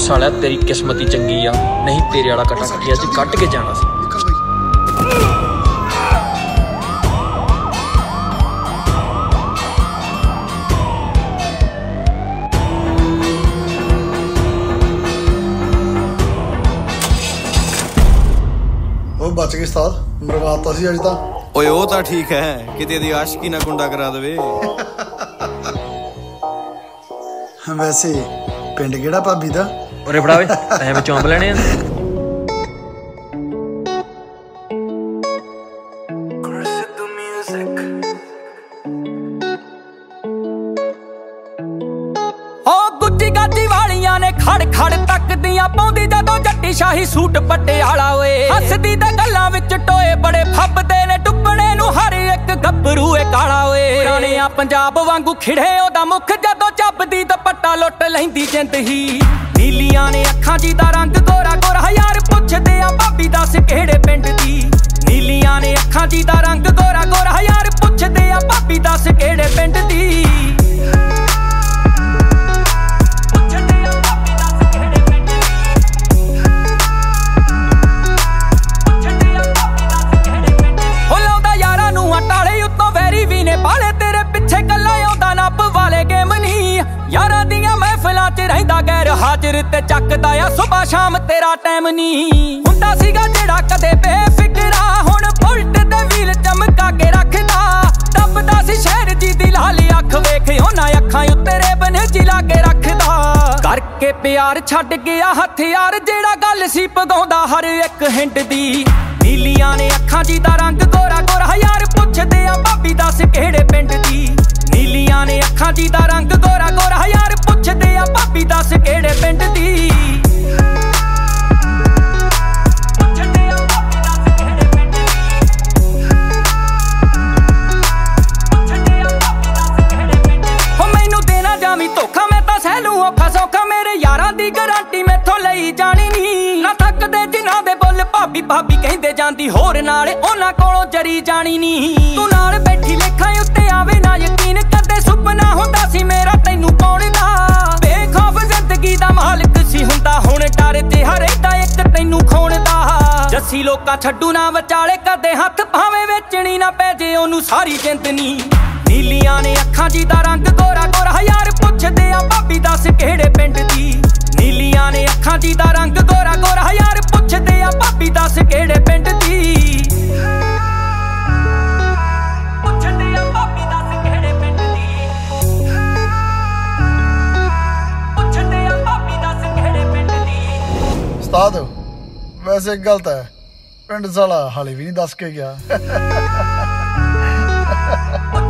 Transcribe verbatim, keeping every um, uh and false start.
सालिया तेरी किस्मत ही चंगी आ, नहीं तेरे वाला कटा कटिया च कट के जाना सी। बच गए उस्ताद, मरवाता सी अज तां। ओए ओ तां ठीक है, किते दी आशिकी ना गुंडा करा देवे। वैसे पिंड केड़ा भाभी दा? ओरे बड़ा वे पैसे में चौंप लेने आ। खड़ खड़ तकदियां पौंदी जदों जट्टी शाही सूट पटियाला ओए हसदी ते गल्लां विच टोए बड़े फब्बदे ने टुप्पणे नूं हर एक गब्बरू ए काला ओए पुराणियां पंजाब वांगू खिड़े ओदा मुख जदों झपदी दुपट्टा लुट लैंदी जिंद ही नीलियां ने अखां जी दा रंग गोरा गोरा यार पुछदे आ भाभी दस किहड़े पिंड दी नीलियां ने अखां जी दा रंग गोरा गोरा यार पुछदे आ भाभी दस किहड़े पिंड दी। बाले तेरे पिछे कला आउंदा नप वाले गेम नी यारां दियां महफिलां च रहिंदा गैर हाजिर ते चकदा आ सुबह शाम तेरा टाइम नी हुंदा सीगा जेड़ा कदे बेफिकरा हुण बुलट ते व्हील चमका के रखदा दबदा सी शहर जी दी लाली अख वेख उन्हां अखां उत्ते रेबन जिला के रखदा करके प्यार छड्ड गया हथियार जेड़ा गल सी पगाउंदा हर एक हिंड दी नीलियां ने अखां जी दा रंग गोरा गोरा यार पुछदे आ भाभी दस किहड़े पिंड दी नीलियां ने अखां जी दा रंग गोरा गोरा यार पुछदे आ भाभी दस किहड़े पिंड दी। हो मैनू देना जावी धोखा मैं तां सह लूं औखा सौखा मेरे यारां दी गारंटी मैथों लई जानी नी ना थकदे जिन्हां दे बुल भाभी भाभी कहंदे जांदी होर नाल उन्हां कोलों जरी जानी नी तू नाल बैठी लेखां उत्ते आवे ना यकीन कदे सुपना हुंदा सी मेरा तैनू पाउण दा बेखौफ जिंदगी दा मालिक सी हुंदा हुण डर ते हरेदा एक तैनू खोण दा जस्सी लोकां छड्डू ना विचाले कदे हत्थ भावें वेचणी ना पै जे ओनू सारी जिंद नी नीलियां ने अखां जी दा रंग गोरा गोरा यार पुछदे आ भाभी दस किहड़े पिंड दी नीलियां ने अखां जी दा रंग गोरा गोरा यार पुछदे आ भाभी दस किहड़े पिंड दी। पुछदे आ भाभी दस किहड़े पिंड दी पुछदे आ भाभी दस किहड़े पिंड दी। उस्ताद वैसे गलत है, पिंड साला हाले भी नहीं दस के गया।